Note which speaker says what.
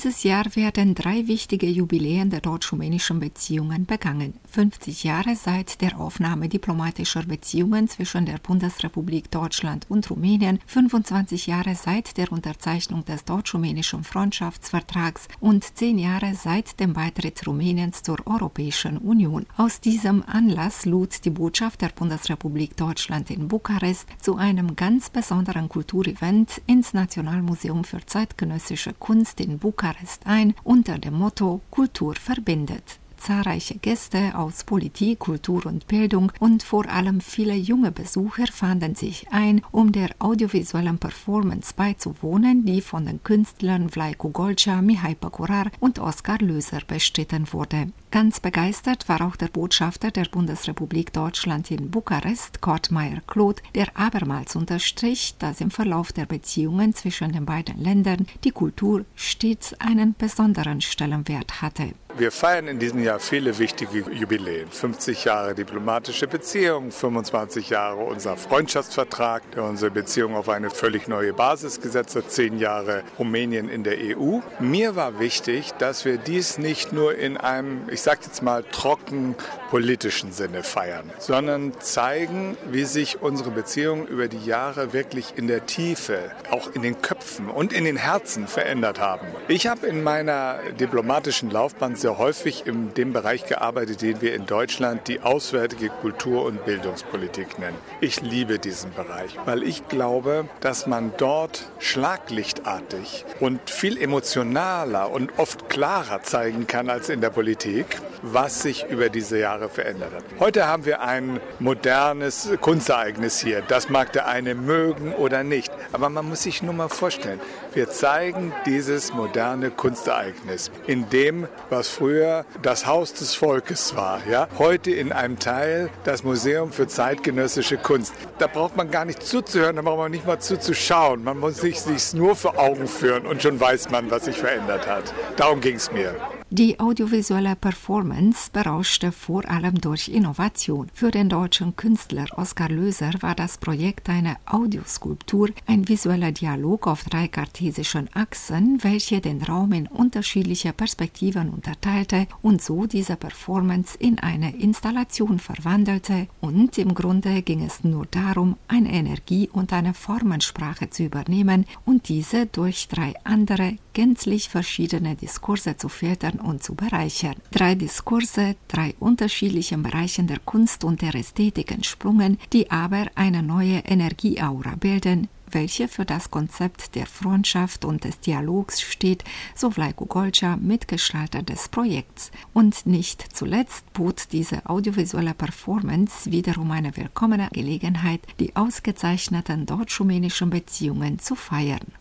Speaker 1: Dieses Jahr werden 3 wichtige Jubiläen der deutsch-rumänischen Beziehungen begangen. 50 Jahre seit der Aufnahme diplomatischer Beziehungen zwischen der Bundesrepublik Deutschland und Rumänien, 25 Jahre seit der Unterzeichnung des deutsch-rumänischen Freundschaftsvertrags und 10 Jahre seit dem Beitritt Rumäniens zur Europäischen Union. Aus diesem Anlass lud die Botschaft der Bundesrepublik Deutschland in Bukarest zu einem ganz besonderen Kulturevent ins Nationalmuseum für zeitgenössische Kunst in Bukarest ein, unter dem Motto Kultur verbindet. Zahlreiche Gäste aus Politik, Kultur und Bildung und vor allem viele junge Besucher fanden sich ein, um der audiovisuellen Performance beizuwohnen, die von den Künstlern Vlaicu Golcea, Mihai Păcurar und Oskar Löser bestritten wurde. Ganz begeistert war auch der Botschafter der Bundesrepublik Deutschland in Bukarest, Kurt Meyer-Claude, der abermals unterstrich, dass im Verlauf der Beziehungen zwischen den beiden Ländern die Kultur stets einen besonderen Stellenwert hatte.
Speaker 2: Wir feiern in diesem Jahr viele wichtige Jubiläen. 50 Jahre diplomatische Beziehungen, 25 Jahre unser Freundschaftsvertrag, der unsere Beziehung auf eine völlig neue Basis gesetzt hat, 10 Jahre Rumänien in der EU. Mir war wichtig, dass wir dies nicht nur in einem, ich sage jetzt mal, trocken politischen Sinne feiern, sondern zeigen, wie sich unsere Beziehungen über die Jahre wirklich in der Tiefe, auch in den Köpfen und in den Herzen verändert haben. Ich habe in meiner diplomatischen Laufbahn sehr häufig in dem Bereich gearbeitet, den wir in Deutschland die auswärtige Kultur- und Bildungspolitik nennen. Ich liebe diesen Bereich, weil ich glaube, dass man dort schlaglichtartig und viel emotionaler und oft klarer zeigen kann als in der Politik, was sich über diese Jahre verändert hat. Heute haben wir ein modernes Kunstereignis hier. Das mag der eine mögen oder nicht. Aber man muss sich nur mal vorstellen, wir zeigen dieses moderne Kunstereignis in dem, was früher das Haus des Volkes war. Ja? Heute in einem Teil das Museum für zeitgenössische Kunst. Da braucht man gar nicht zuzuhören, da braucht man nicht mal zuzuschauen. Man muss sich nur vor Augen führen und schon weiß man, was sich verändert hat. Darum ging es mir.
Speaker 1: Die audiovisuelle Performance berauschte vor allem durch Innovation. Für den deutschen Künstler Oskar Löser war das Projekt eine Audioskulptur, ein visueller Dialog auf 3 kartesischen Achsen, welche den Raum in unterschiedliche Perspektiven unterteilte und so diese Performance in eine Installation verwandelte. Und im Grunde ging es nur darum, eine Energie und eine Formensprache zu übernehmen und diese durch 3 andere, gänzlich verschiedene Diskurse zu filtern und zu bereichern. 3 Diskurse, 3 unterschiedlichen Bereichen der Kunst und der Ästhetik entsprungen, die aber eine neue Energieaura bilden, welche für das Konzept der Freundschaft und des Dialogs steht, so Vlaicu Golcea, Mitgestalter des Projekts. Und nicht zuletzt bot diese audiovisuelle Performance wiederum eine willkommene Gelegenheit, die ausgezeichneten deutsch-rumänischen Beziehungen zu feiern.